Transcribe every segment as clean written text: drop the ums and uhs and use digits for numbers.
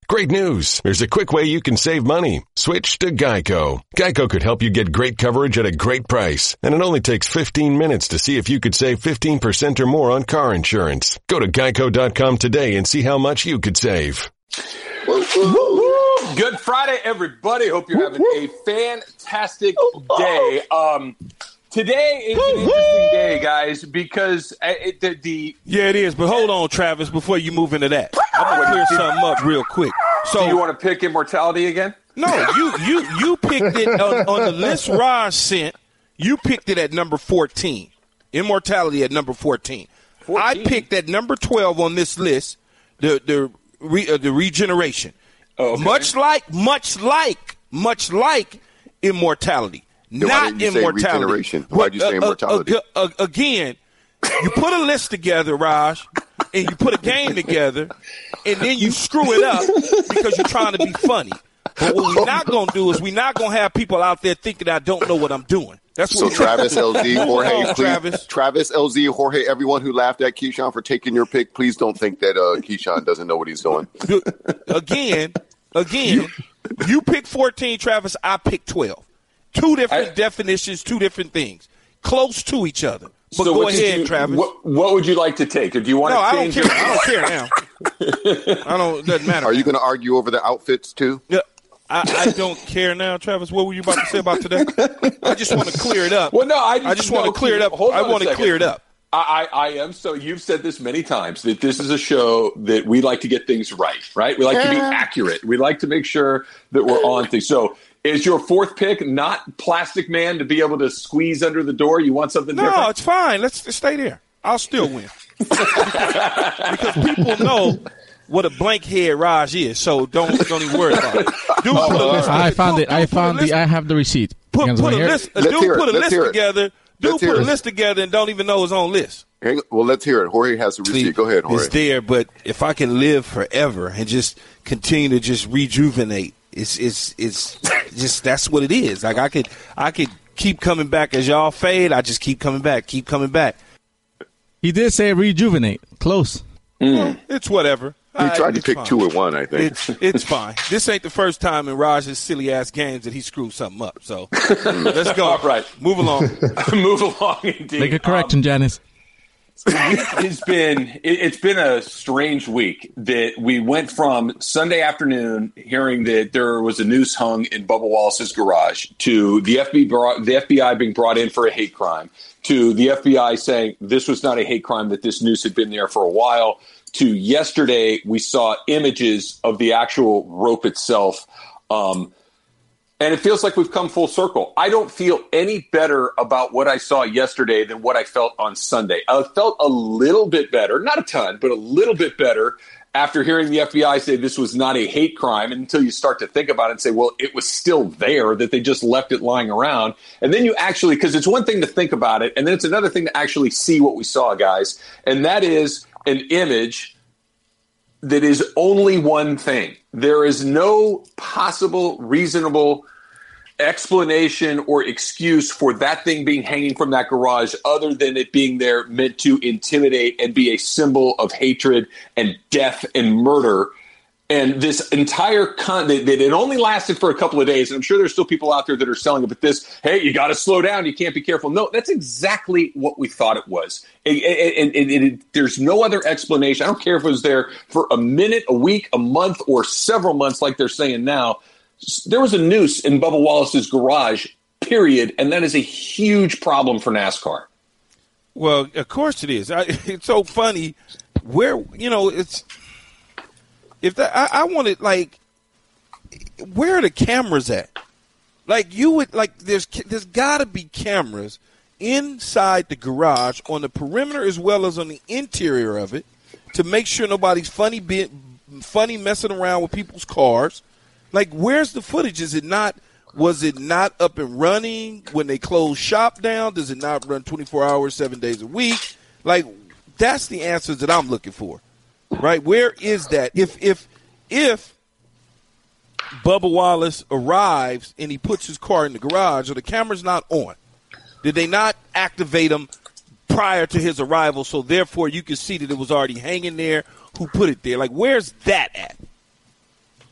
Great news. There's a quick way you can save money. Switch to Geico. Geico could help you get great coverage at a great price. And it only takes 15 minutes to see if you could save 15% or more on car insurance. Go to geico.com today and see how much you could save. Good Friday, everybody. Hope you're having a fantastic day. Today is an interesting day, guys, because it is. But hold on, Travis, before you move into that, I'm gonna clear something up real quick. So you want to pick Immortality again? No, you picked it on the list Raj sent. You picked it at number 14. Immortality at number 14. I picked at number 12 on this list. The regeneration. Oh, okay. Much like Immortality. Not Immortality. Why'd you say Immortality? Again, you put a list together, Raj, and you put a game together, and then you screw it up because you're trying to be funny. But what we're not going to do is we're not going to have people out there thinking I don't know what I'm doing. That's what so Travis, LZ, Jorge, please. Travis, LZ, Jorge, everyone who laughed at Keyshawn for taking your pick, please don't think that Keyshawn doesn't know what he's doing. Again, you pick 14, Travis, I pick 12. Two different definitions, two different things. Close to each other. But so go ahead, Travis. What would you like to take? Or do you want to change it? I don't care now. It doesn't matter. Are you going to argue over the outfits, too? Yeah. I don't care now, Travis. What were you about to say about today? I just want to clear it up. Well, no, I just want to clear it up. I want to clear it up. I am. So you've said this many times that this is a show that we like to get things right? We like to be accurate. We like to make sure that we're on things. So is your fourth pick not Plastic Man to be able to squeeze under the door? You want something different? No, it's fine. Let's stay there. I'll still win. because people know what a blank head Raj is, so don't even worry about it. I found it. I have the receipt. Put a list together. Dude put a list together and don't even know his own list. Well, let's hear it. Jorge has the receipt. Go ahead, Jorge. It's there, but if I can live forever and just continue to just rejuvenate, it's just that's what it is. Like I could keep coming back as y'all fade. I just keep coming back. He did say rejuvenate. Close. Well, it's whatever. He tried to pick 2 at 1, I think. It's fine. This ain't the first time in Raj's silly-ass games that he screwed something up. So let's go. All right. Move along. Move along, indeed. Make a correction, Janice. It's been a strange week that we went from Sunday afternoon hearing that there was a noose hung in Bubba Wallace's garage to the FBI being brought in for a hate crime to the FBI saying this was not a hate crime, that this noose had been there for a while, to yesterday we saw images of the actual rope itself. And it feels like we've come full circle. I don't feel any better about what I saw yesterday than what I felt on Sunday. I felt a little bit better, not a ton, but a little bit better after hearing the FBI say this was not a hate crime, until you start to think about it and say, well, it was still there, that they just left it lying around. And then you actually, because it's one thing to think about it, and then it's another thing to actually see what we saw, guys. And that is an image that is only one thing. There is no possible, reasonable explanation or excuse for that thing being hanging from that garage other than it being there meant to intimidate and be a symbol of hatred and death and murder. And this entire that it only lasted for a couple of days. And I'm sure there's still people out there that are selling it, but hey, you got to slow down. You can't be careful. No, that's exactly what we thought it was. And there's no other explanation. I don't care if it was there for a minute, a week, a month, or several months like they're saying now. There was a noose in Bubba Wallace's garage, period, and that is a huge problem for NASCAR. Well, of course it is. It's so funny where, it's – if that, I wanted, like, where are the cameras at? Like, you would – like, there's got to be cameras inside the garage on the perimeter as well as on the interior of it to make sure nobody's funny messing around with people's cars. Like, where's the footage? Was it not up and running when they closed shop down? Does it not run 24 hours, 7 days a week? Like, that's the answers that I'm looking for, right? Where is that? If Bubba Wallace arrives and he puts his car in the garage, or the camera's not on, did they not activate him prior to his arrival, so therefore you can see that it was already hanging there? Who put it there? Like, where's that at?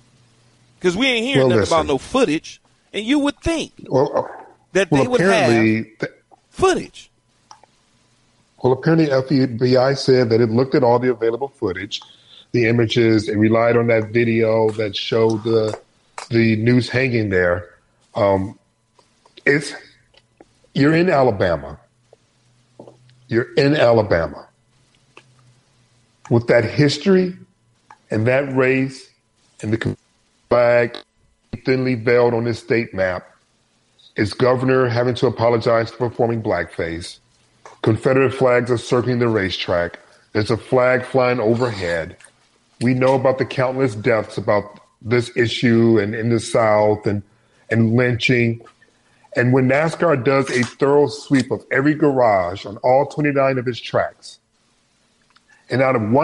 Because we ain't hearing nothing about no footage, and you would think that they would have footage. Well, apparently FBI said that it looked at all the available footage, the images, and relied on that video that showed the noose hanging there. You're in Alabama. You're in Alabama. With that history and that race and the flag thinly veiled on this state map, its governor having to apologize for performing blackface, Confederate flags are circling the racetrack, there's a flag flying overhead. We know about the countless deaths about this issue and in the South and lynching. And when NASCAR does a thorough sweep of every garage on all 29 of its tracks, and out of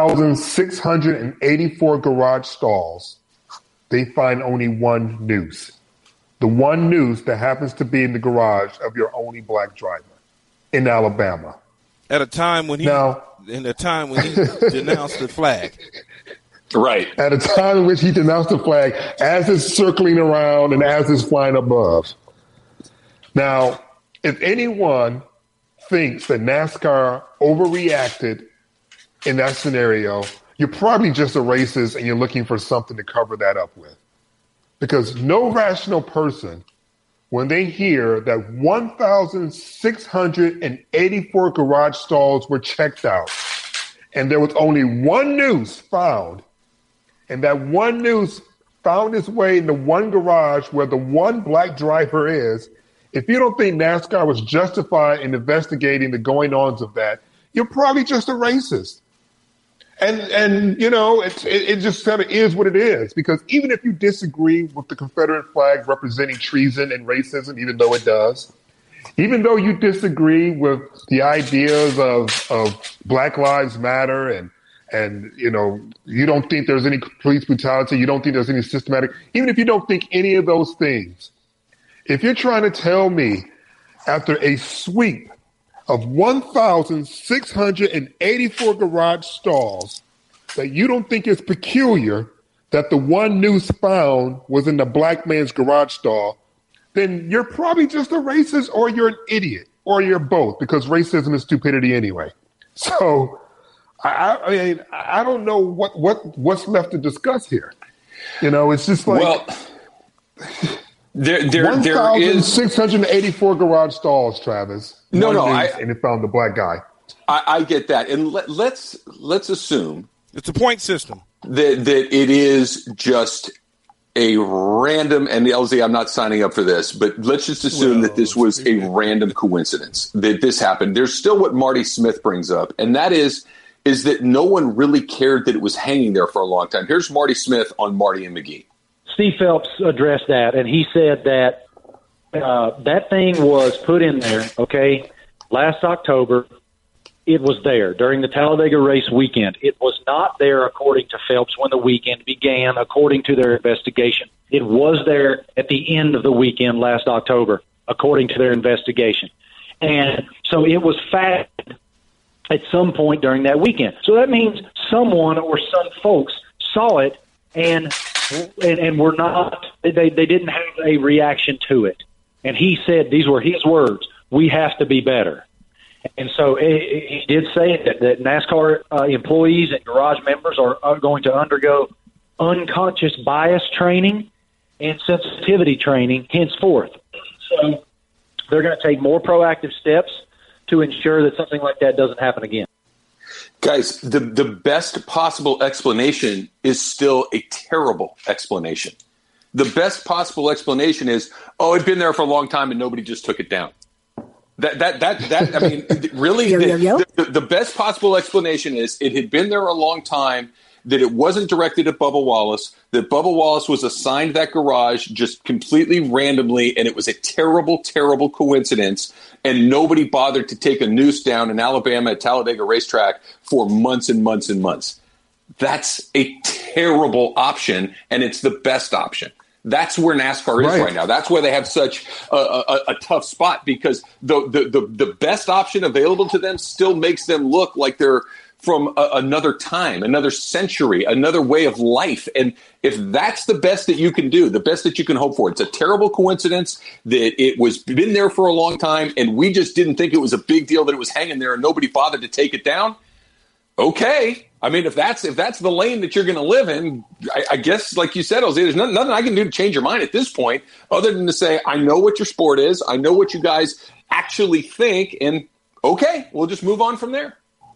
1,684 garage stalls, they find only one noose. The one noose that happens to be in the garage of your only black driver in Alabama. At a time when he denounced the flag. Right. At a time in which he denounced the flag as it's circling around and as it's flying above. Now, if anyone thinks that NASCAR overreacted in that scenario, you're probably just a racist and you're looking for something to cover that up with. Because no rational person, when they hear that 1,684 garage stalls were checked out and there was only one noose found, and that one noose found its way in the one garage where the one black driver is, if you don't think NASCAR was justified in investigating the going-ons of that, you're probably just a racist. And you know, it just kind of is what it is. Because even if you disagree with the Confederate flag representing treason and racism, even though it does, even though you disagree with the ideas of Black Lives Matter and you know, you don't think there's any police brutality, you don't think there's any systematic, even if you don't think any of those things, if you're trying to tell me after a sweep of 1,684 garage stalls that you don't think it's peculiar that the one noose found was in the black man's garage stall, then you're probably just a racist or you're an idiot or you're both, because racism is stupidity anyway. So I mean, I don't know what's left to discuss here. You know, it's just like... Well, there is 1,684 garage stalls, Travis. And it found the black guy. I get that, and let's assume it's a point system that it is just a random. And LZ, I'm not signing up for this, but let's just assume that this was a random coincidence that this happened. There's still what Marty Smith brings up, and that is that no one really cared that it was hanging there for a long time. Here's Marty Smith on Marty and McGee. Steve Phelps addressed that, and he said that that thing was put in there, okay, last October. It was there during the Talladega race weekend. It was not there, according to Phelps, when the weekend began, according to their investigation. It was there at the end of the weekend last October, according to their investigation. And so it was found at some point during that weekend. So that means someone or some folks saw it and were not, they didn't have a reaction to it. And he said, these were his words, we have to be better. And so he did say that NASCAR employees and garage members are going to undergo unconscious bias training and sensitivity training henceforth. So they're going to take more proactive steps to ensure that something like that doesn't happen again. Guys, the best possible explanation is still a terrible explanation. The best possible explanation is, it'd been there for a long time and nobody just took it down. That I mean, really, the best possible explanation is it had been there a long time, that it wasn't directed at Bubba Wallace, that Bubba Wallace was assigned that garage just completely randomly, and it was a terrible, terrible coincidence, and nobody bothered to take a noose down in Alabama at Talladega Racetrack for months and months and months. That's a terrible option, and it's the best option. That's where NASCAR is right now. That's why they have such a tough spot, because the best option available to them still makes them look like they're from another time, another century, another way of life. And if that's the best that you can do, the best that you can hope for, it's a terrible coincidence that it was been there for a long time and we just didn't think it was a big deal that it was hanging there and nobody bothered to take it down. Okay. I mean, if that's the lane that you're going to live in, I guess, like you said, Jose, there's nothing I can do to change your mind at this point other than to say, I know what your sport is. I know what you guys actually think. And okay, we'll just move on from there.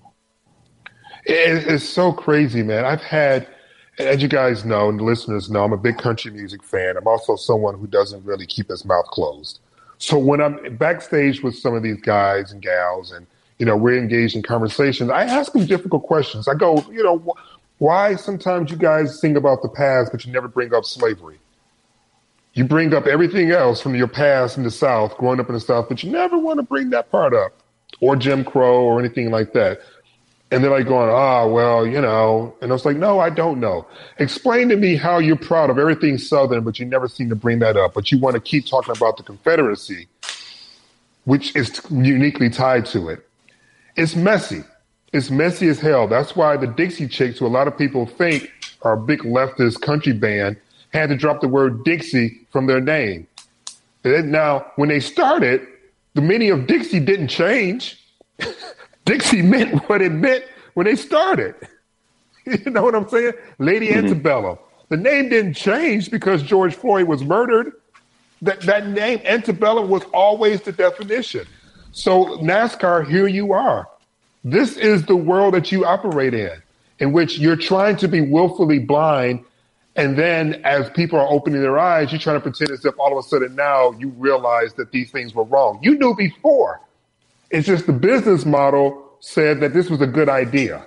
It's so crazy, man. I've had, as you guys know, and the listeners know, I'm a big country music fan. I'm also someone who doesn't really keep his mouth closed. So when I'm backstage with some of these guys and gals and, we're engaged in conversations, I ask them difficult questions. I go, why sometimes you guys sing about the past, but you never bring up slavery? You bring up everything else from your past in the South, growing up in the South, but you never want to bring that part up, or Jim Crow or anything like that. And they're like going, and I was like, no, I don't know. Explain to me how you're proud of everything Southern, but you never seem to bring that up. But you want to keep talking about the Confederacy, which is uniquely tied to it. It's messy. It's messy as hell. That's why the Dixie Chicks, who a lot of people think are a big leftist country band, had to drop the word Dixie from their name. Now, when they started, the meaning of Dixie didn't change. Dixie meant what it meant when they started. You know what I'm saying? Lady Antebellum. The name didn't change because George Floyd was murdered. That name, Antebellum, was always the definition. So NASCAR, here you are. This is the world that you operate in which you're trying to be willfully blind. And then as people are opening their eyes, you're trying to pretend as if all of a sudden now you realize that these things were wrong. You knew before. It's just the business model said that this was a good idea.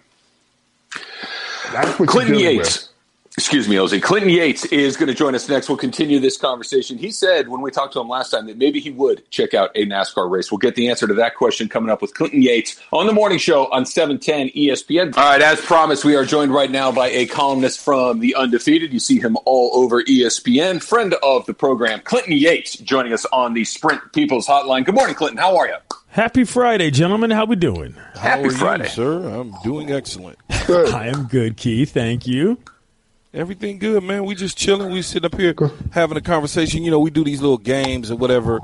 That's what Clinton you're dealing Yates. with. Excuse me, Ozzy. Clinton Yates is going to join us next. We'll continue this conversation. He said when we talked to him last time that maybe he would check out a NASCAR race. We'll get the answer to that question coming up with Clinton Yates on the morning show on 710 ESPN. All right, as promised, we are joined right now by a columnist from The Undefeated. You see him all over ESPN. Friend of the program, Clinton Yates, joining us on the Sprint People's Hotline. Good morning, Clinton. How are you? Happy Friday, gentlemen. How we doing? Happy Friday, you, sir. I'm doing excellent. Good. I am good, Keith. Thank you. Everything good, man. We just chilling. We sit up here having a conversation. We do these little games or whatever.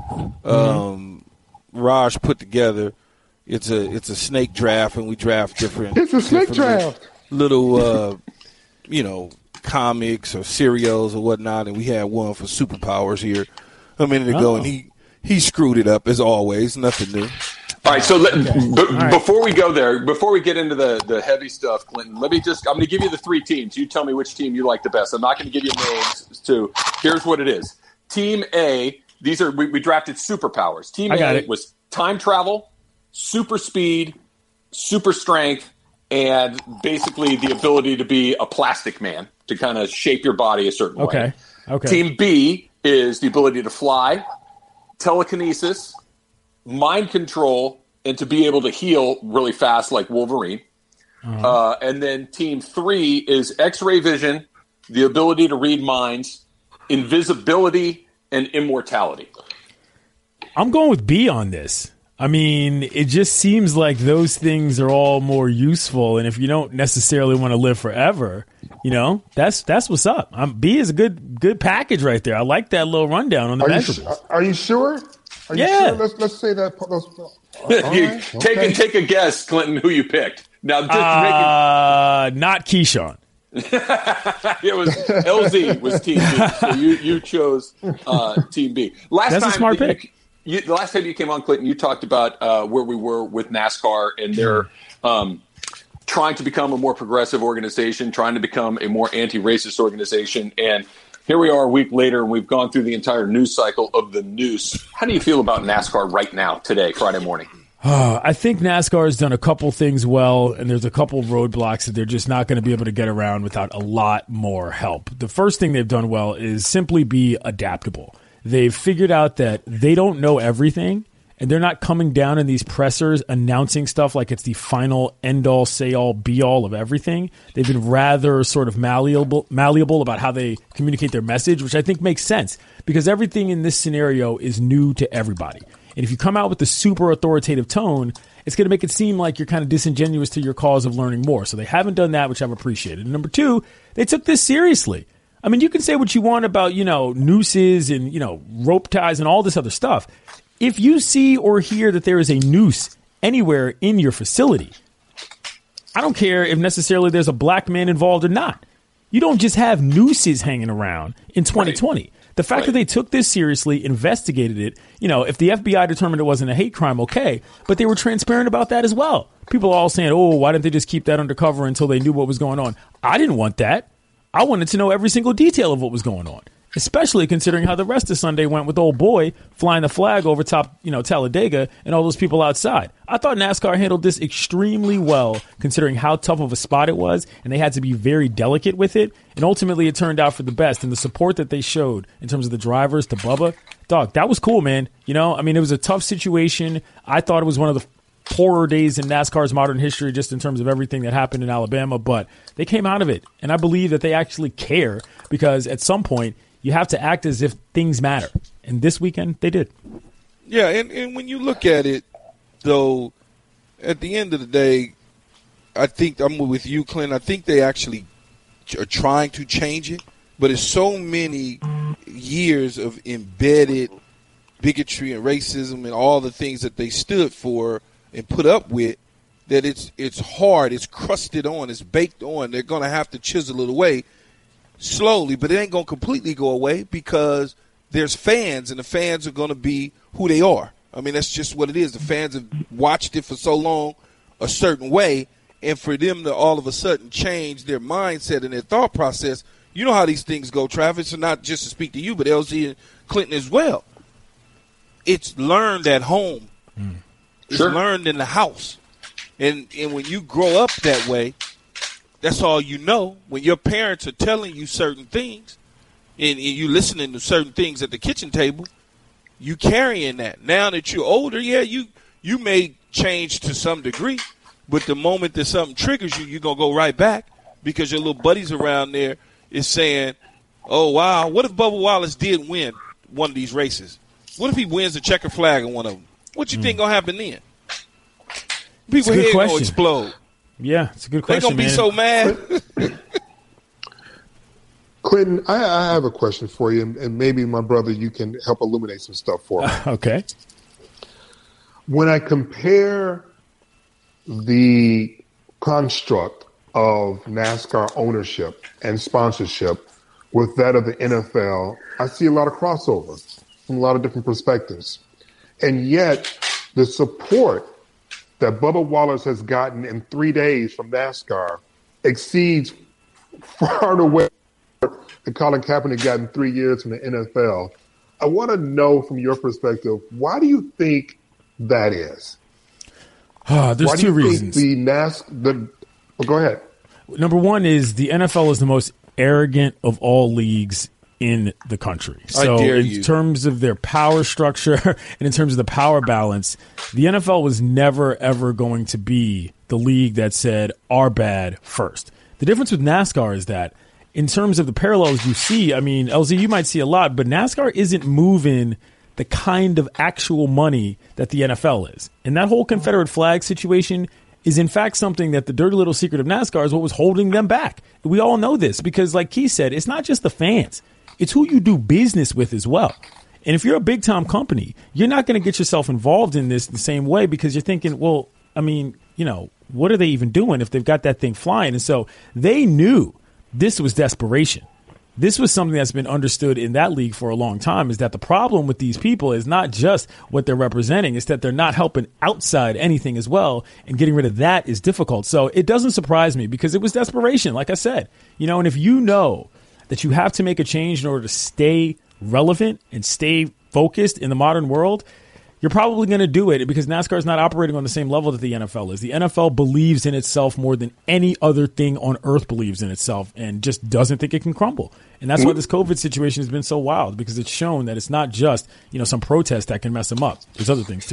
Raj put together. It's a snake draft, and we draft different. It's a snake draft. Little comics or serials or whatnot, and we had one for superpowers here a minute ago, and he screwed it up as always. Nothing new. All right, so before we go there, before we get into the heavy stuff, Clinton, I'm going to give you the three teams. You tell me which team you like the best. I'm not going to give you names. Here's what it is. Team A, we drafted superpowers. Team A was time travel, super speed, super strength, and basically the ability to be a plastic man, to kind of shape your body a certain way. Okay. Team B is the ability to fly, telekinesis, mind control, and to be able to heal really fast like Wolverine. And then team 3 is X-ray vision, the ability to read minds, invisibility, and immortality. I'm going with B on this. I mean, it just seems like those things are all more useful, and if you don't necessarily want to live forever, that's what's up. B is a good package right there. I like that little rundown on the measurables. Are you sure? Are you sure? Let's say that. Take a guess, Clinton, who you picked. Now, just not Keyshawn. It was LZ was Team B, so you chose Team B. That's a smart pick. The last time you came on, Clinton, you talked about where we were with NASCAR and their trying to become a more progressive organization, trying to become a more anti-racist organization, and here we are a week later, and we've gone through the entire news cycle of the noose. How do you feel about NASCAR right now, today, Friday morning? I think NASCAR has done a couple things well, and there's a couple of roadblocks that they're just not going to be able to get around without a lot more help. The first thing they've done well is simply be adaptable. They've figured out that they don't know everything, and they're not coming down in these pressers announcing stuff like it's the final end-all, say-all, be-all of everything. They've been rather sort of malleable about how they communicate their message, which I think makes sense because everything in this scenario is new to everybody. And if you come out with the super authoritative tone, it's going to make it seem like you're kind of disingenuous to your cause of learning more. So they haven't done that, which I've appreciated. And number two, they took this seriously. I mean, you can say what you want about, nooses and, rope ties and all this other stuff. If you see or hear that there is a noose anywhere in your facility, I don't care if necessarily there's a black man involved or not. You don't just have nooses hanging around in 2020. Right. The fact that they took this seriously, investigated it, if the FBI determined it wasn't a hate crime, okay, but they were transparent about that as well. People are all saying, oh, why didn't they just keep that undercover until they knew what was going on? I didn't want that. I wanted to know every single detail of what was going on, especially considering how the rest of Sunday went with old boy flying the flag over top, Talladega and all those people outside. I thought NASCAR handled this extremely well, considering how tough of a spot it was, and they had to be very delicate with it. And ultimately, it turned out for the best. And the support that they showed in terms of the drivers to Bubba, dog, that was cool, man. It was a tough situation. I thought it was one of the poorer days in NASCAR's modern history, just in terms of everything that happened in Alabama, but they came out of it. And I believe that they actually care, because at some point, you have to act as if things matter. And this weekend, they did. Yeah, and when you look at it, though, at the end of the day, I think I'm with you, Clint. I think they actually are trying to change it, but it's so many years of embedded bigotry and racism and all the things that they stood for and put up with that it's hard, it's crusted on, it's baked on. They're going to have to chisel it away slowly, but it ain't going to completely go away, because there's fans, and the fans are going to be who they are. I mean, that's just what it is. The fans have watched it for so long a certain way, and for them to all of a sudden change their mindset and their thought process, you know how these things go, Travis, and not just to speak to you, but LZ and Clinton as well. It's learned at home. It's learned in the house. And when you grow up that way, that's all you know. When your parents are telling you certain things and you listening to certain things at the kitchen table, you carrying that. Now that you're older, yeah, you may change to some degree, but the moment that something triggers you, you're going to go right back, because your little buddies around there is saying, oh, wow, what if Bubba Wallace did win one of these races? What if he wins the checker flag on one of them? What you think going to happen then? People head going to explode. Yeah, it's a good question. They're going to be so mad. Clinton, I have a question for you, and maybe, my brother, you can help illuminate some stuff for me. Okay. When I compare the construct of NASCAR ownership and sponsorship with that of the NFL, I see a lot of crossover from a lot of different perspectives. And yet, the support that Bubba Wallace has gotten in 3 days from NASCAR exceeds far and away that Colin Kaepernick got in 3 years from the NFL. I want to know, from your perspective, why do you think that is? There's two reasons. Go ahead. Number one is the NFL is the most arrogant of all leagues in the country. So in terms of their power structure and in terms of the power balance, the NFL was never, ever going to be the league that said our bad first. The difference with NASCAR is that in terms of the parallels you see, I mean, LZ, you might see a lot, but NASCAR isn't moving the kind of actual money that the NFL is. And that whole Confederate flag situation is in fact something that the dirty little secret of NASCAR is what was holding them back. We all know this because, like Keith said, it's not just the fans. It's who you do business with as well. And if you're a big-time company, you're not going to get yourself involved in this the same way because you're thinking, well, I mean, you know, what are they even doing if they've got that thing flying? And so they knew this was desperation. This was something that's been understood in that league for a long time, is that the problem with these people is not just what they're representing, it's that they're not helping outside anything as well, and getting rid of that is difficult. So it doesn't surprise me because it was desperation, like I said. You know, and if you know that you have to make a change in order to stay relevant and stay focused in the modern world, you're probably going to do it because NASCAR is not operating on the same level that the NFL is. The NFL believes in itself more than any other thing on earth believes in itself and just doesn't think it can crumble. And that's why this COVID situation has been so wild, because it's shown that it's not just, you know, some protest that can mess them up. There's other things too.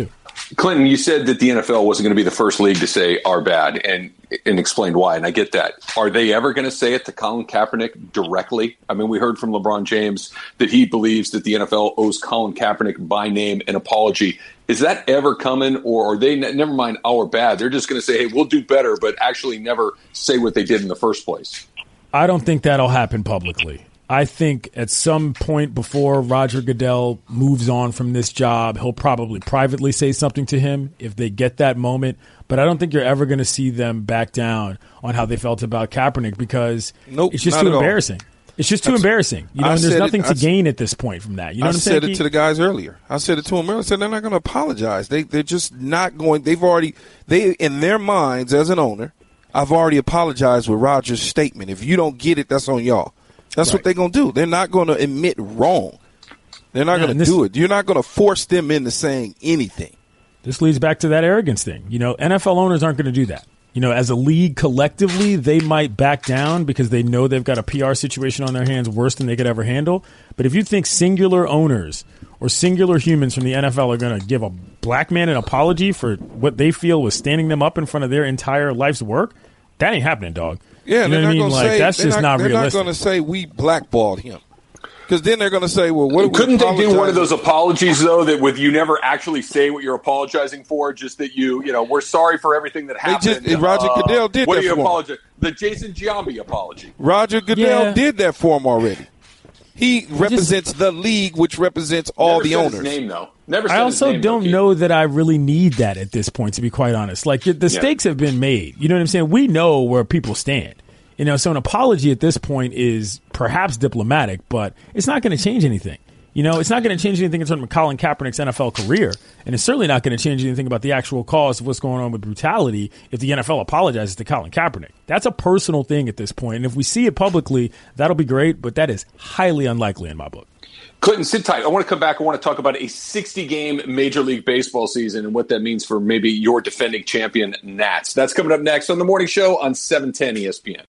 Clinton, you said that the NFL wasn't going to be the first league to say "are bad" and explained why, and I get that. Are they ever going to say it to Colin Kaepernick directly? I mean, we heard from LeBron James that he believes that the NFL owes Colin Kaepernick by name an apology. Is that ever coming, or are they, never mind our bad, they're just going to say, hey, we'll do better, but actually never say what they did in the first place? I don't think that'll happen publicly. I think at some point before Roger Goodell moves on from this job, he'll probably privately say something to him if they get that moment. But I don't think you're ever going to see them back down on how they felt about Kaepernick because it's just too embarrassing. It's just too embarrassing. You know, and there's nothing to gain at this point from that. You know what I'm saying? I said it to the guys earlier. I said it to them earlier. I said they're not going to apologize. They're just not going. They in their minds as an owner, I've already apologized with Roger's statement. If you don't get it, that's on y'all. That's right. What they're going to do. They're not going to admit wrong. They're not going to do it. You're not going to force them into saying anything. This leads back to that arrogance thing. You know, NFL owners aren't going to do that. You know, as a league collectively, they might back down because they know they've got a PR situation on their hands worse than they could ever handle. But if you think singular owners or singular humans from the NFL are going to give a black man an apology for what they feel was standing them up in front of their entire life's work, that ain't happening, dog. Yeah, you know what I mean? Like, that's just not realistic. They're not going to say we blackballed him. Because then they're going to say, well, what couldn't they do one of those apologies, though, that with you never actually say what you're apologizing for, just that you know, we're sorry for everything that happened. Roger Goodell did what that do you for apologize? him. The Jason Giambi apology. Roger Goodell did that for him already. He represents the league, which represents all the owners. His name, though. Never said I also his name, don't know that I really need that at this point, to be quite honest. Like, the stakes have been made. You know what I'm saying? We know where people stand. You know, so an apology at this point is perhaps diplomatic, but it's not going to change anything. You know, it's not going to change anything in terms of Colin Kaepernick's NFL career, and it's certainly not going to change anything about the actual cause of what's going on with brutality if the NFL apologizes to Colin Kaepernick. That's a personal thing at this point, and if we see it publicly, that'll be great, but that is highly unlikely in my book. Clinton, sit tight. I want to come back. I want to talk about a 60-game Major League Baseball season and what that means for maybe your defending champion Nats. That's coming up next on The Morning Show on 710 ESPN.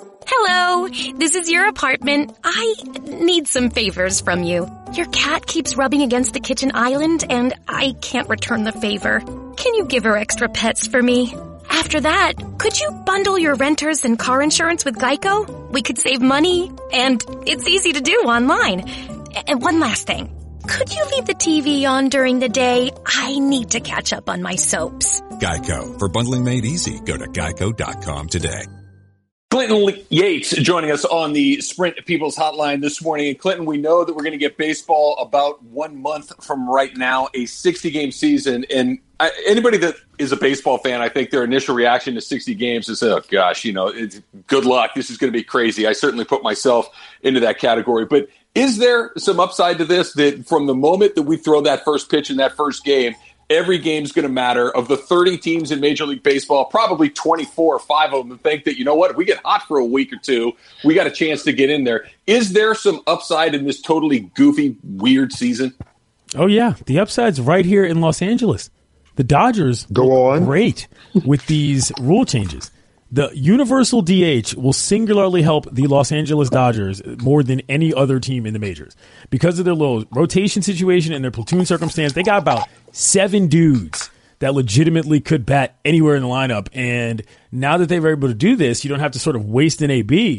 Hello, this is your apartment. I need some favors from you. Your cat keeps rubbing against the kitchen island, and I can't return the favor. Can you give her extra pets for me? After that, could you bundle your renters and car insurance with Geico? We could save money, and it's easy to do online. And one last thing. Could you leave the TV on during the day? I need to catch up on my soaps. Geico. For bundling made easy, go to geico.com today. Clinton Yates joining us on the Sprint People's Hotline this morning. And Clinton, we know that we're going to get baseball about 1 month from right now, a 60-game season. And anybody that is a baseball fan, I think their initial reaction to 60 games is, oh, gosh, you know, good luck. This is going to be crazy. I certainly put myself into that category. But is there some upside to this, that from the moment that we throw that first pitch in that first game, every game's going to matter? Of the 30 teams in Major League Baseball, probably 24 or 5 of them think that, you know what, if we get hot for a week or two, we got a chance to get in there. Is there some upside in this totally goofy, weird season? Oh, yeah. The upside's right here in Los Angeles. The Dodgers go on great with these rule changes. The universal DH will singularly help the Los Angeles Dodgers more than any other team in the majors. Because of their little rotation situation and their platoon circumstance, they got about 7 dudes that legitimately could bat anywhere in the lineup. And now that they were able to do this, you don't have to sort of waste an AB.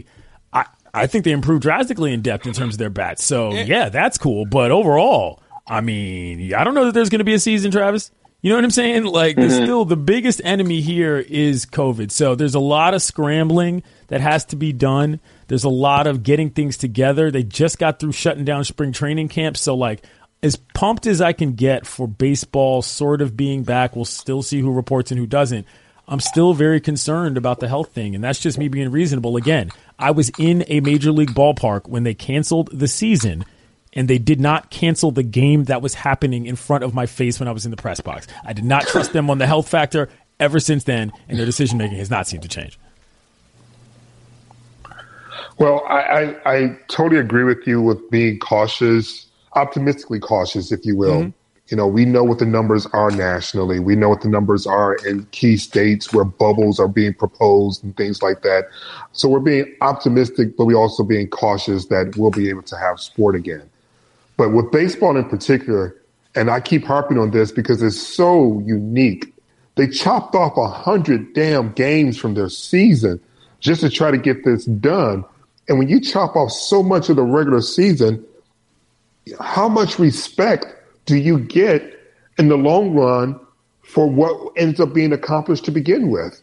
I think they improved drastically in depth in terms of their bats. So, yeah, that's cool. But overall, I mean, I don't know that there's going to be a season, Travis. You know what I'm saying? Like, still the biggest enemy here is COVID. So there's a lot of scrambling that has to be done. There's a lot of getting things together. They just got through shutting down spring training camp. So, like, as pumped as I can get for baseball sort of being back, we'll still see who reports and who doesn't. I'm still very concerned about the health thing, and that's just me being reasonable. Again, I was in a major league ballpark when they canceled the season, and they did not cancel the game that was happening in front of my face when I was in the press box. I did not trust them on the health factor ever since then, and their decision-making has not seemed to change. Well, I totally agree with you with being cautious, optimistically cautious, if you will. Mm-hmm. You know, we know what the numbers are nationally. We know what the numbers are in key states where bubbles are being proposed and things like that. So we're being optimistic, but we're also being cautious that we'll be able to have sport again. But with baseball in particular, and I keep harping on this because it's so unique. They chopped off 100 damn games from their season just to try to get this done. And when you chop off so much of the regular season, how much respect do you get in the long run for what ends up being accomplished to begin with?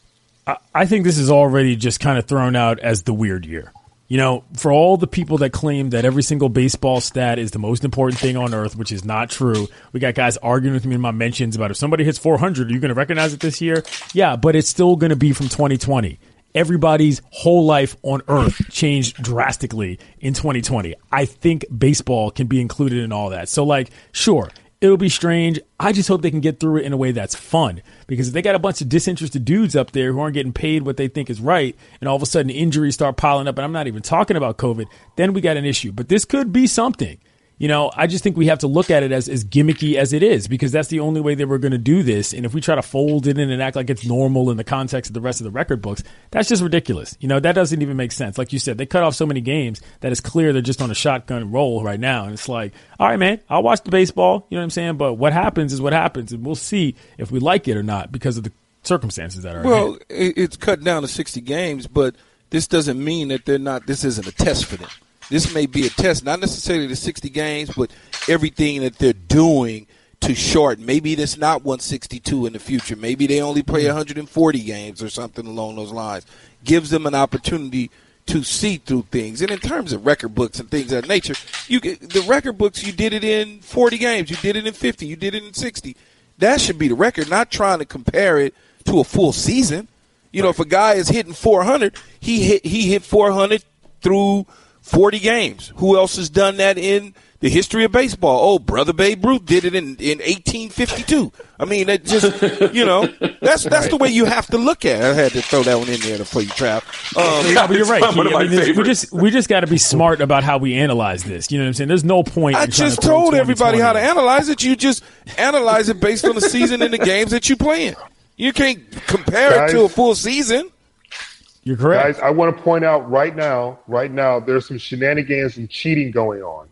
I think this is already just kind of thrown out as the weird year. You know, for all the people that claim that every single baseball stat is the most important thing on earth, which is not true. We got guys arguing with me in my mentions about if somebody hits 400, are you going to recognize it this year? Yeah, but it's still going to be from 2020. Everybody's whole life on earth changed drastically in 2020. I think baseball can be included in all that. So, like, sure, it'll be strange. I just hope they can get through it in a way that's fun. Because if they got a bunch of disinterested dudes up there who aren't getting paid what they think is right, and all of a sudden injuries start piling up, and I'm not even talking about COVID, then we got an issue. But this could be something. You know, I just think we have to look at it as gimmicky as it is, because that's the only way they were going to do this. And if we try to fold it in and act like it's normal in the context of the rest of the record books, that's just ridiculous. You know, that doesn't even make sense. Like you said, they cut off so many games that it's clear they're just on a shotgun roll right now. And it's like, all right, man, I'll watch the baseball. You know what I'm saying? But what happens is what happens. And we'll see if we like it or not because of the circumstances that are. Well, it's cut down to 60 games, but this doesn't mean that this isn't a test for them. This may be a test, not necessarily the 60 games, but everything that they're doing to shorten. Maybe it's not 162 in the future. Maybe they only play 140 games or something along those lines. Gives them an opportunity to see through things. And in terms of record books and things of that nature, the record books, you did it in 40 games. You did it in 50. You did it in 60. That should be the record, not trying to compare it to a full season. You know, if a guy is hitting 400, he hit 400 through 40 games. Who else has done that in the history of baseball? Oh, brother Babe Ruth did it in 1852. I mean, that just, you know, that's the way you have to look at it. I had to throw that one in there for you, Trav. Yeah, but you're right. We just got to be smart about how we analyze this. You know what I'm saying? There's no point. I just told everybody how to analyze it. You just analyze it based on the season and the games that you playing. You can't compare it to a full season. You're correct. Guys, I want to point out right now, there's some shenanigans and cheating going on.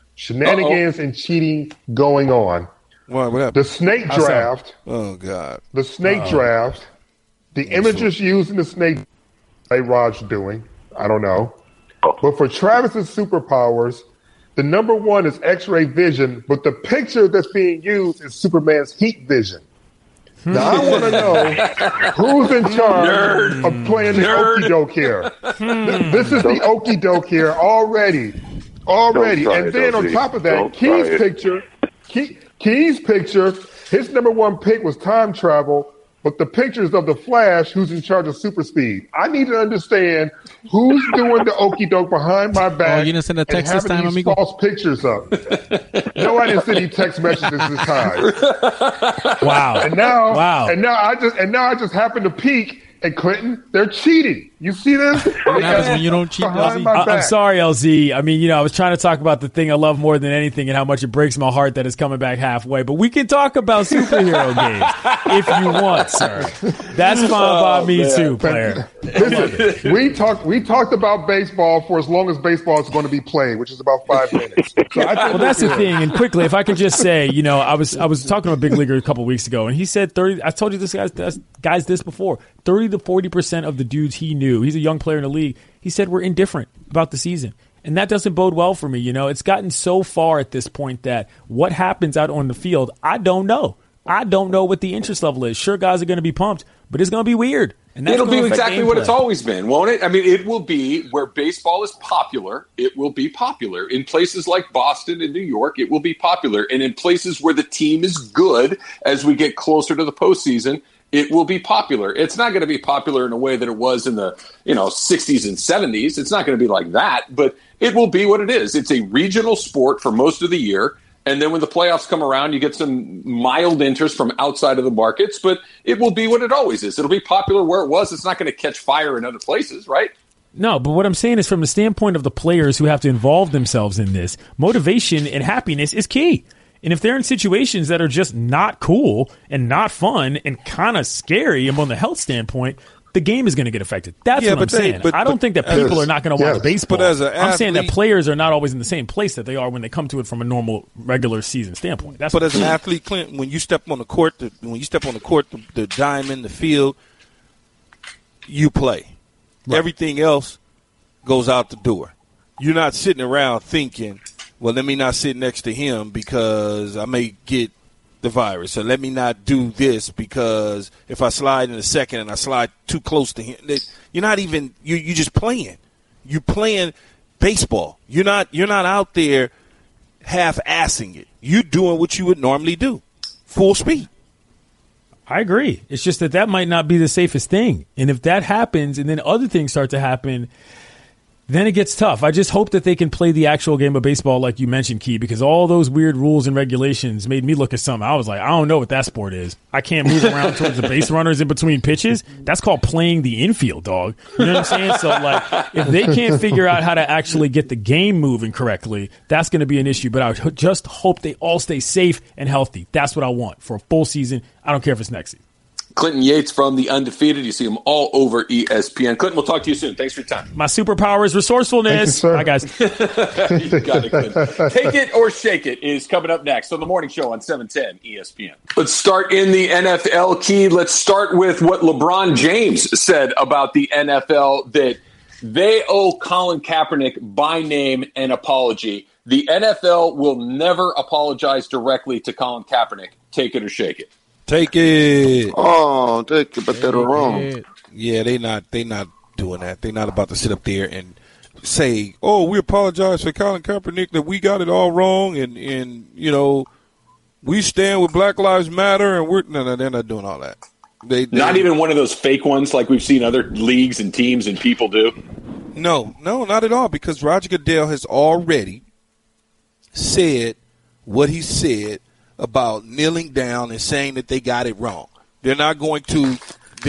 And cheating going on. What happened? The snake draft. Oh, God. The snake draft. The images used in the snake Raj doing. I don't know. But for Travis's superpowers, the number one is X-ray vision, but the picture that's being used is Superman's heat vision. Now, I want to know who's in charge of playing the okie doke here. This is the okie doke here already. And then on top of that, Key's picture, his number one pick was time travel, but the pictures of the Flash, who's in charge of super speed. I need to understand who's doing the okie doke behind my back. Oh, you didn't send a text this time, these amigo? false pictures up. No, I didn't send any text messages this time. Wow. And now I just happened to peek at Clinton. They're cheating. You see this? What happens when you don't cheat, LZ? I'm sorry, LZ. I mean, you know, I was trying to talk about the thing I love more than anything and how much it breaks my heart that it's coming back halfway. But we can talk about superhero games if you want, sir. That's fine by me too, player. Listen, we talked about baseball for as long as baseball is going to be played, which is about 5 minutes. So well, that's the thing. And quickly, if I could just say, you know, I was talking to a big leaguer a couple of weeks ago, and he said 30. I told you this guys this before. 30 to 40% of the dudes he knew, he's a young player in the league, he said we're indifferent about the season. And that doesn't bode well for me. You know, it's gotten so far at this point that what happens out on the field, I don't know. I don't know what the interest level is. Sure, guys are going to be pumped, but it's going to be weird. And it'll be exactly what it's always been, won't it? I mean, it will be where baseball is popular. It will be popular. In places like Boston and New York, it will be popular. And in places where the team is good, as we get closer to the postseason, it will be popular. It's not going to be popular in a way that it was in the 60s and 70s. It's not going to be like that, but it will be what it is. It's a regional sport for most of the year. And then when the playoffs come around, you get some mild interest from outside of the markets, but it will be what it always is. It'll be popular where it was. It's not going to catch fire in other places, right? No, but what I'm saying is from the standpoint of the players who have to involve themselves in this, motivation and happiness is key. And if they're in situations that are just not cool and not fun and kind of scary and on the health standpoint, the game is going to get affected. That's what I'm saying. I don't think that people are not going to watch baseball. But as an I'm saying that players are not always in the same place that they are when they come to it from a normal, regular season standpoint. But as an athlete, Clint, when you step on the court, the diamond, the field, you play. Right. Everything else goes out the door. You're not sitting around thinking, well, let me not sit next to him because I may get the virus, or let me not do this because if I slide in a second and I slide too close to him, you're not even you're just playing. You're playing baseball. You're not out there half-assing it. You're doing what you would normally do, full speed. I agree. It's just that might not be the safest thing, and if that happens, and then other things start to happen, then it gets tough. I just hope that they can play the actual game of baseball like you mentioned, Key, because all those weird rules and regulations made me look at something. I was like, I don't know what that sport is. I can't move around towards the base runners in between pitches. That's called playing the infield, dog. You know what I'm saying? So, like, if they can't figure out how to actually get the game moving correctly, that's going to be an issue. But I just hope they all stay safe and healthy. That's what I want for a full season. I don't care if it's next season. Clinton Yates from The Undefeated. You see him all over ESPN. Clinton, we'll talk to you soon. Thanks for your time. My superpower is resourcefulness. Thank you, Bye, guys. You got it, Clinton. Take It or Shake It is coming up next on The Morning Show on 710 ESPN. Let's start in the NFL, Key. Let's start with what LeBron James said about the NFL, that they owe Colin Kaepernick by name an apology. The NFL will never apologize directly to Colin Kaepernick. Take it or shake it. Take it. Oh, take it, but they're wrong. Yeah, they not doing that. They're not about to sit up there and say, "Oh, we apologize for Colin Kaepernick that we got it all wrong," and you know, we stand with Black Lives Matter, and no, they're not doing all that. They not even one of those fake ones like we've seen other leagues and teams and people do. No, not at all. Because Roger Goodell has already said what he said about kneeling down and saying that they got it wrong. They're not going to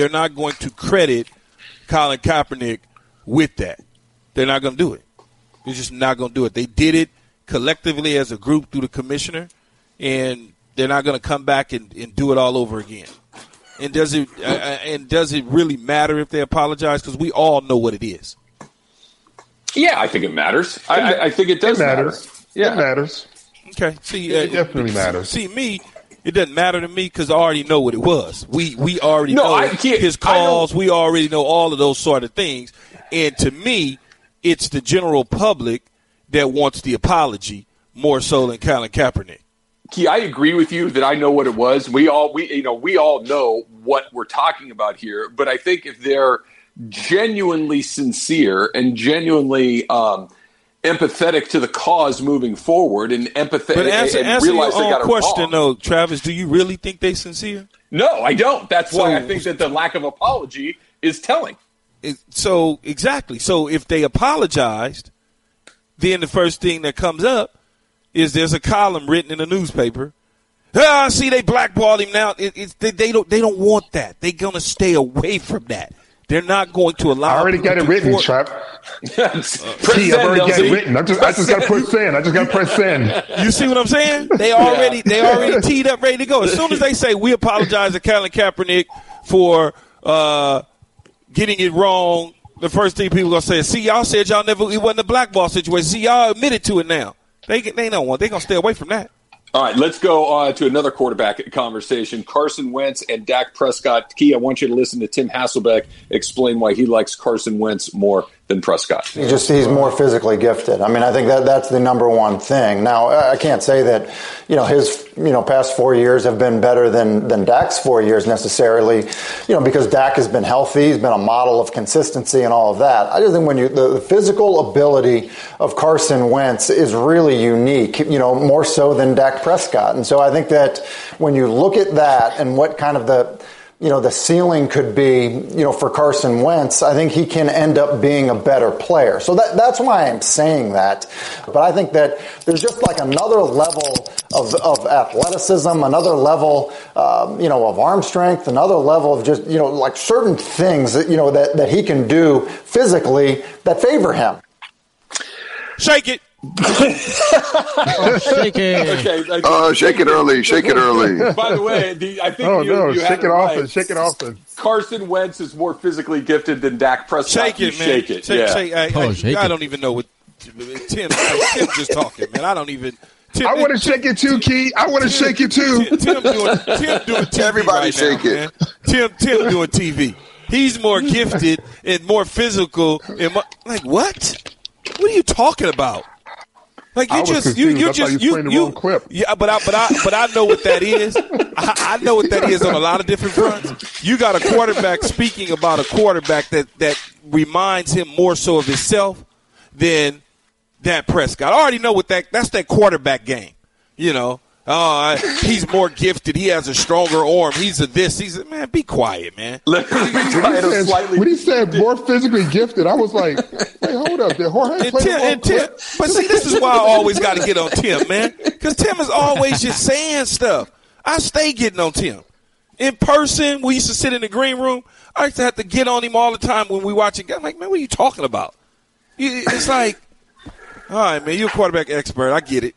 credit Colin Kaepernick with that. They're not going to do it. They're just not going to do it. They did it collectively as a group through the commissioner, and they're not going to come back and do it all over again. And does it really matter if they apologize? Because we all know what it is. Yeah, I think it matters. I think it does matter. Yeah. It matters. Okay. See, it definitely matters. See, me, it doesn't matter to me because I already know what it was. We already know his calls. We already know all of those sort of things. And to me, it's the general public that wants the apology more so than Colin Kaepernick. Key, I agree with you that I know what it was. We all know what we're talking about here. But I think if they're genuinely sincere and genuinely empathetic to the cause moving forward and empathetic, but answer realize your they got own it question wrong. though, Travis. Do you really think they sincere? No, I don't. That's why I think that the lack of apology is telling. So exactly. So if they apologized, then the first thing that comes up is there's a column written in the newspaper. See, they blackballed him now. They don't want that. They're gonna stay away from that. They're not going to allow. I already got it written, Trap. I've already got it written. I just got to press send. I just got to press send. You see what I'm saying? They already teed up, ready to go. As soon as they say we apologize to Colin Kaepernick for getting it wrong, the first thing people are gonna say is, "See, y'all said it wasn't a blackball situation. See, y'all admitted to it now." They don't want. They're gonna stay away from that. All right, let's go to another quarterback conversation. Carson Wentz and Dak Prescott. Key, I want you to listen to Tim Hasselbeck explain why he likes Carson Wentz more than Prescott. He's more physically gifted. I mean, I think that's the number one thing. Now, I can't say that, his, past 4 years have been better than Dak's 4 years necessarily, because Dak has been healthy. He's been a model of consistency and all of that. I just think when the physical ability of Carson Wentz is really unique, more so than Dak Prescott. And so I think that when you look at that and what kind of the ceiling could be, for Carson Wentz, I think he can end up being a better player. So that's why I'm saying that. But I think that there's just like another level of athleticism, another level, of arm strength, another level of just, like certain things that, that he can do physically that favor him. Shake it. Shake it. Okay, shake it early. Shake it early. By the way, I think you shake it often. Shake it often. Carson Wentz is more physically gifted than Dak Prescott. Shake it, man. Shake it. Shake. I don't even know what Tim just talking, man. I don't even. I want to shake it too, Key. I want to shake it too. Tim doing TV. Everybody right shake now, it. Man. Tim doing TV. He's more gifted and more physical. And like what? What are you talking about? Like you wrong clip. Yeah, but I know what that is. I know what that is on a lot of different fronts. You got a quarterback speaking about a quarterback that reminds him more so of himself than Dak Prescott. I already know what that's that quarterback game. You know, he's more gifted. He has a stronger arm. He's a this. He's a man. Be quiet, man. When he said more physically gifted, I was like, "Hey, hold up, did Jorge play the wrong clip?" But see, this is why I always got to get on Tim, man, because Tim is always just saying stuff. I stay getting on Tim. In person, we used to sit in the green room. I used to have to get on him all the time when we watching. I'm like, man, what are you talking about? It's like, all right, man, you're a quarterback expert. I get it.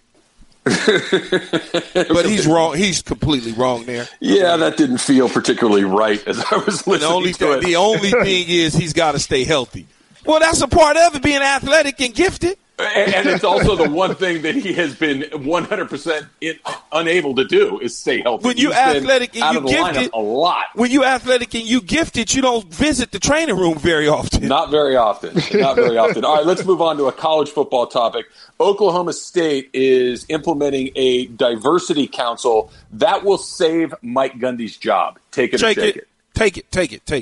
But he's wrong. He's completely wrong there. Yeah, that didn't feel particularly right as I was listening to it. The only thing is he's got to stay healthy. Well, that's a part of it, being athletic and gifted. And it's also the one thing that he has been 100% unable to do is stay healthy. When you're athletic and you gifted, a lot. When you're athletic and you gifted, you don't visit the training room very often. Not very often. Not very often. All right, let's move on to a college football topic. Oklahoma State is implementing a diversity council that will save Mike Gundy's job. Take it or shake it. Take it.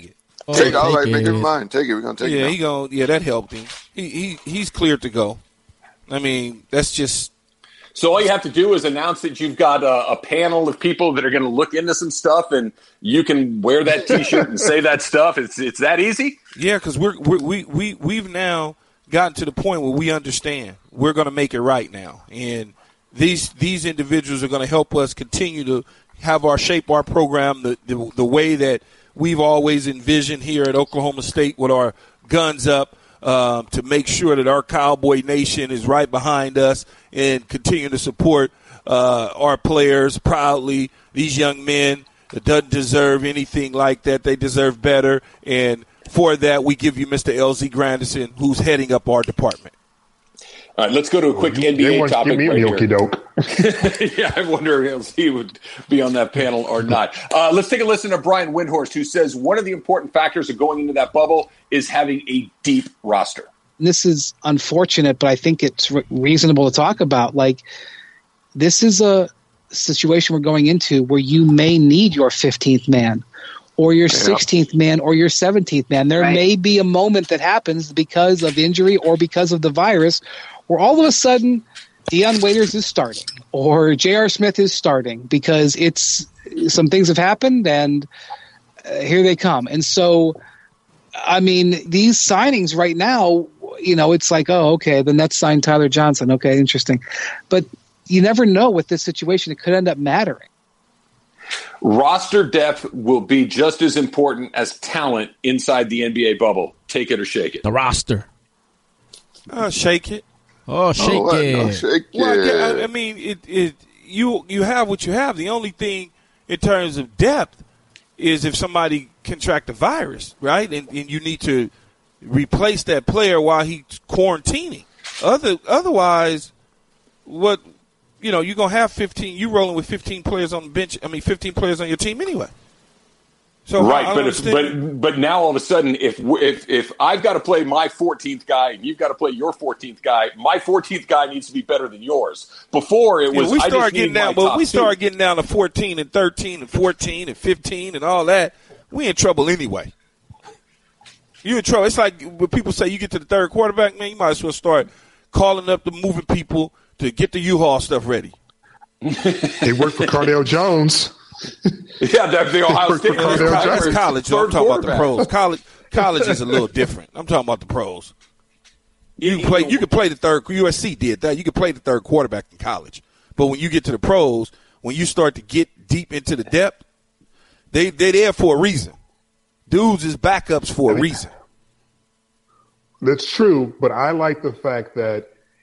All right, make it mine. Take it. We're gonna take it. Yeah, that helped him. He's cleared to go. I mean, that's just. So all you have to do is announce that you've got a panel of people that are going to look into some stuff, and you can wear that T-shirt and say that stuff. It's that easy. Yeah, because we've now gotten to the point where we understand we're going to make it right now, and these individuals are going to help us continue to have shape our program the way that we've always envisioned here at Oklahoma State with our guns up. To make sure that our Cowboy Nation is right behind us and continue to support our players proudly. These young men that doesn't deserve anything like that. They deserve better. And for that, we give you Mr. LZ Grandison, who's heading up our department. All right, let's go to a quick NBA topic right here. Yeah, I wonder if he would be on that panel or not. Let's take a listen to Brian Windhorst, who says one of the important factors of going into that bubble is having a deep roster. This is unfortunate, but I think it's reasonable to talk about. Like, this is a situation we're going into where you may need your 15th man or your 16th man or your 17th man. There may be a moment that happens because of injury or because of the virus where all of a sudden Deion Waiters is starting or J.R. Smith is starting because some things have happened and here they come. And so, I mean, these signings right now, it's like, oh, okay, the Nets signed Tyler Johnson. Okay, interesting. But you never know with this situation. It could end up mattering. Roster depth will be just as important as talent inside the NBA bubble. Take it or shake it. The roster. Shake it. Oh, shake it. Shake it. Well, I mean, you have what you have. The only thing in terms of depth is if somebody contract the virus, right? And you need to replace that player while he's quarantining. Otherwise, what – you're going to have 15 – you rolling with 15 players on the bench – 15 players on your team anyway. So right, but now all of a sudden, if I've got to play my 14th guy and you've got to play your 14th guy, my 14th guy needs to be better than yours. Before it was, we start getting down to 14 and 13 and 14 and 15 and all that. We in trouble anyway. You in trouble. It's like when people say you get to the third quarterback, man, you might as well start calling up the moving people to get the U-Haul stuff ready. They work for Cardale Jones. Yeah, the Ohio State. That's college. I'm talking about the pros. College is a little different. I'm talking about the pros. You can play the third. USC did that. You can play the third quarterback in college, but when you get to the pros, when you start to get deep into the depth, they're there for a reason. Dudes is backups for a reason. That's true, but I like the fact that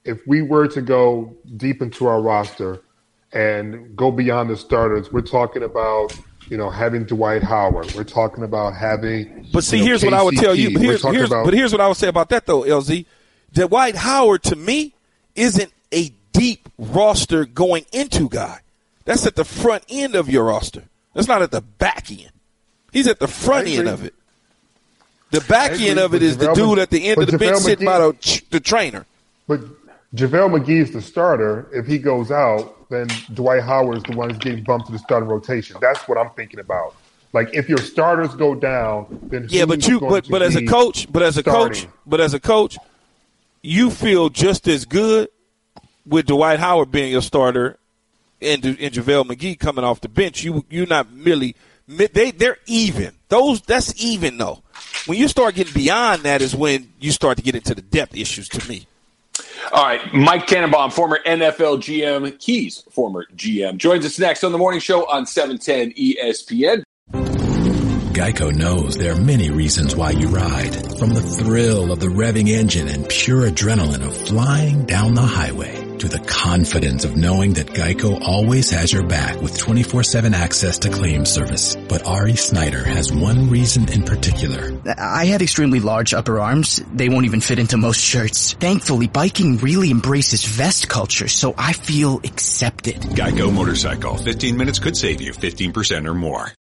if we were to go deep into our roster and go beyond the starters, we're talking about, having Dwight Howard. We're talking about having. But see, here's what I would tell you. But here's what I would say about that, though, LZ. Dwight Howard, to me, isn't a deep roster going into guy. That's at the front end of your roster. That's not at the back end. He's at the front end of it. The back end of it is the dude at the end of the bench sitting by the trainer. But JaVale McGee's the starter. If he goes out, then Dwight Howard is the one who's getting bumped to the starting rotation. That's what I'm thinking about. Like, if your starters go down, then but as a coach, you feel just as good with Dwight Howard being your starter and JaVale McGee coming off the bench. You're not merely they're even. That's even though. When you start getting beyond that is when you start to get into the depth issues to me. All right, Mike Tannenbaum, former NFL GM, Keys, former GM, joins us next on the morning show on 710 ESPN. Geico knows there are many reasons why you ride. From the thrill of the revving engine and pure adrenaline of flying down the highway to the confidence of knowing that Geico always has your back with 24/7 access to claim service. But Ari Snyder has one reason in particular. I have extremely large upper arms. They won't even fit into most shirts. Thankfully, biking really embraces vest culture, so I feel accepted. Geico Motorcycle. 15 minutes could save you 15% or more.